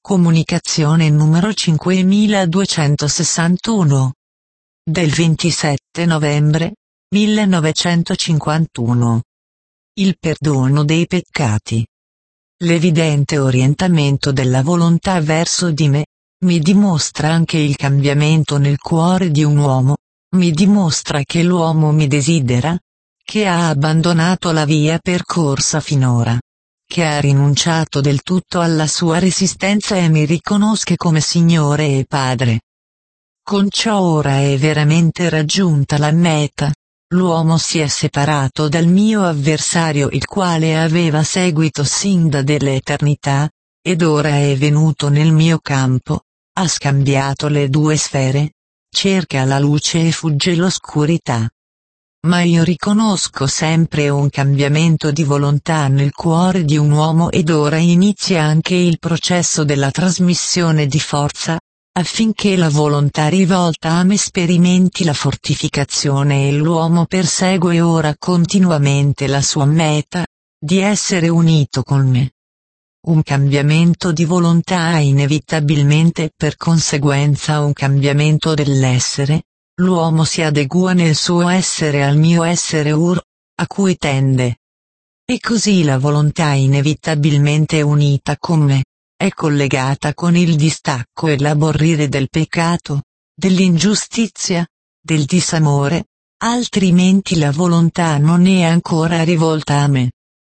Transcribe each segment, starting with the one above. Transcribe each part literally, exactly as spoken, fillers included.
Comunicazione numero cinquemiladuecentosessantuno. Del ventisette novembre millenovecentocinquantuno. Il perdono dei peccati. L'evidente orientamento della volontà verso di me, mi dimostra anche il cambiamento nel cuore di un uomo, mi dimostra che l'uomo mi desidera, che ha abbandonato la via percorsa finora, che ha rinunciato del tutto alla sua resistenza e mi riconosce come Signore e Padre. Con ciò ora è veramente raggiunta la meta, l'uomo si è separato dal mio avversario il quale aveva seguito sin da dell'eternità, ed ora è venuto nel mio campo, ha scambiato le due sfere, cerca la luce e fugge l'oscurità. Ma io riconosco sempre un cambiamento di volontà nel cuore di un uomo ed ora inizia anche il processo della trasmissione di forza, affinché la volontà rivolta a me sperimenti la fortificazione e l'uomo persegue ora continuamente la sua meta, di essere unito con me. Un cambiamento di volontà ha inevitabilmente per conseguenza un cambiamento dell'essere. L'uomo si adegua nel suo essere al mio essere ur, a cui tende. E così la volontà inevitabilmente unita con me, è collegata con il distacco e l'aborrire del peccato, dell'ingiustizia, del disamore, altrimenti la volontà non è ancora rivolta a me.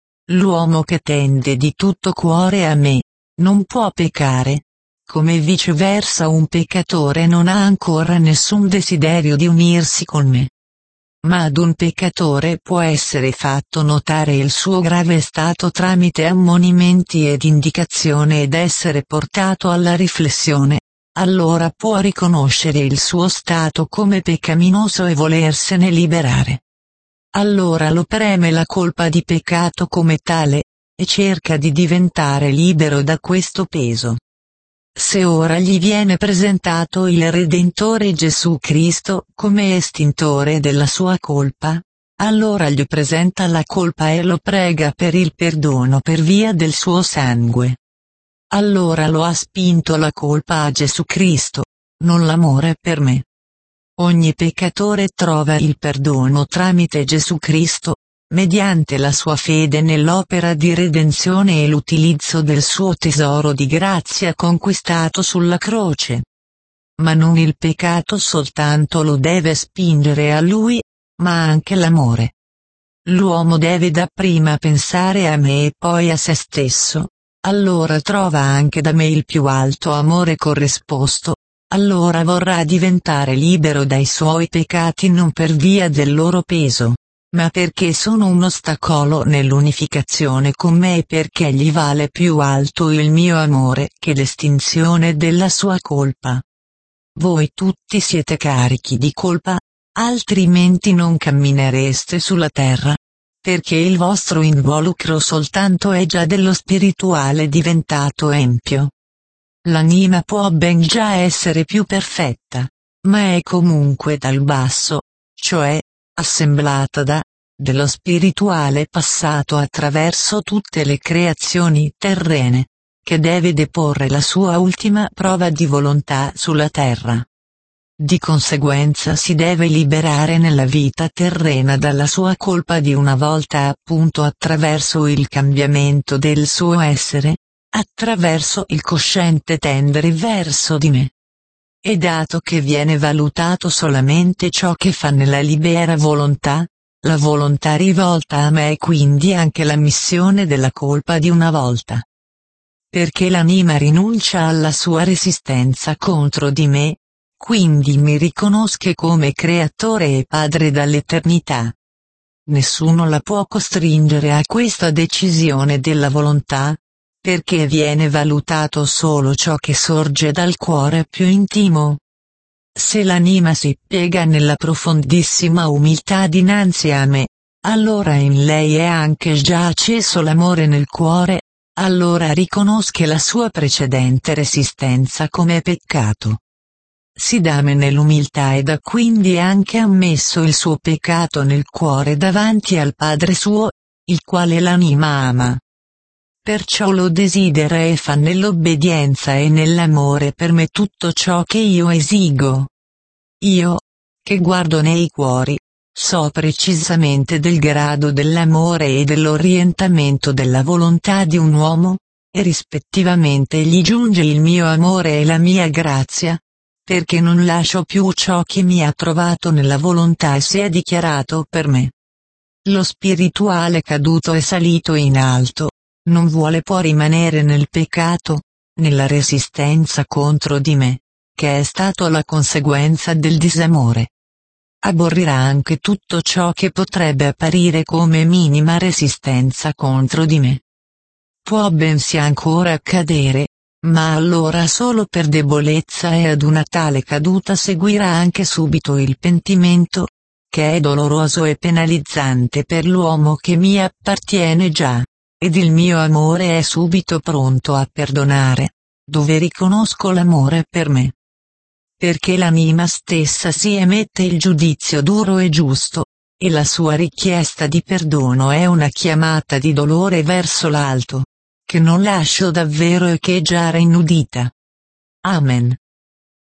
L'uomo che tende di tutto cuore a me, non può peccare. Come viceversa un peccatore non ha ancora nessun desiderio di unirsi con me. Ma ad un peccatore può essere fatto notare il suo grave stato tramite ammonimenti ed indicazione ed essere portato alla riflessione, allora può riconoscere il suo stato come peccaminoso e volersene liberare. Allora lo preme la colpa di peccato come tale, e cerca di diventare libero da questo peso. Se ora gli viene presentato il Redentore Gesù Cristo come estintore della sua colpa, allora gli presenta la colpa e lo prega per il perdono per via del suo sangue. Allora lo ha spinto la colpa a Gesù Cristo, non l'amore per me. Ogni peccatore trova il perdono tramite Gesù Cristo, mediante la sua fede nell'opera di redenzione e l'utilizzo del suo tesoro di grazia conquistato sulla croce. Ma non il peccato soltanto lo deve spingere a lui, ma anche l'amore. L'uomo deve dapprima pensare a me e poi a se stesso, allora trova anche da me il più alto amore corrisposto, allora vorrà diventare libero dai suoi peccati non per via del loro peso, ma perché sono un ostacolo nell'unificazione con me e perché gli vale più alto il mio amore che l'estinzione della sua colpa. Voi tutti siete carichi di colpa, altrimenti non camminereste sulla terra, perché il vostro involucro soltanto è già dello spirituale diventato empio. L'anima può ben già essere più perfetta, ma è comunque dal basso, cioè, assemblata da, dello spirituale passato attraverso tutte le creazioni terrene, che deve deporre la sua ultima prova di volontà sulla terra. Di conseguenza si deve liberare nella vita terrena dalla sua colpa di una volta appunto attraverso il cambiamento del suo essere, attraverso il cosciente tendere verso di me. E dato che viene valutato solamente ciò che fa nella libera volontà, la volontà rivolta a me è quindi anche la missione della colpa di una volta. Perché l'anima rinuncia alla sua resistenza contro di me, quindi mi riconosce come creatore e padre dall'eternità. Nessuno la può costringere a questa decisione della volontà, perché viene valutato solo ciò che sorge dal cuore più intimo. Se l'anima si piega nella profondissima umiltà dinanzi a me, allora in lei è anche già acceso l'amore nel cuore, allora riconosce la sua precedente resistenza come peccato. Si dà nell'umiltà ed ha quindi anche ammesso il suo peccato nel cuore davanti al Padre suo, il quale l'anima ama. perciò lo desidera e fa nell'obbedienza e nell'amore per me tutto ciò che io esigo. Io, che guardo nei cuori, so precisamente del grado dell'amore e dell'orientamento della volontà di un uomo, e rispettivamente gli giunge il mio amore e la mia grazia, perché non lascio più ciò che mi ha trovato nella volontà e si è dichiarato per me. Lo spirituale caduto e salito in alto, non vuole può rimanere nel peccato, nella resistenza contro di me, che è stato la conseguenza del disamore. Aborrirà anche tutto ciò che potrebbe apparire come minima resistenza contro di me. Può bensì ancora accadere, ma allora solo per debolezza, e ad una tale caduta seguirà anche subito il pentimento, che è doloroso e penalizzante per l'uomo che mi appartiene già, ed il mio amore è subito pronto a perdonare, dove riconosco l'amore per me. Perché l'anima stessa si emette il giudizio duro e giusto, e la sua richiesta di perdono è una chiamata di dolore verso l'alto, che non lascio davvero echeggiare inudita. Amen.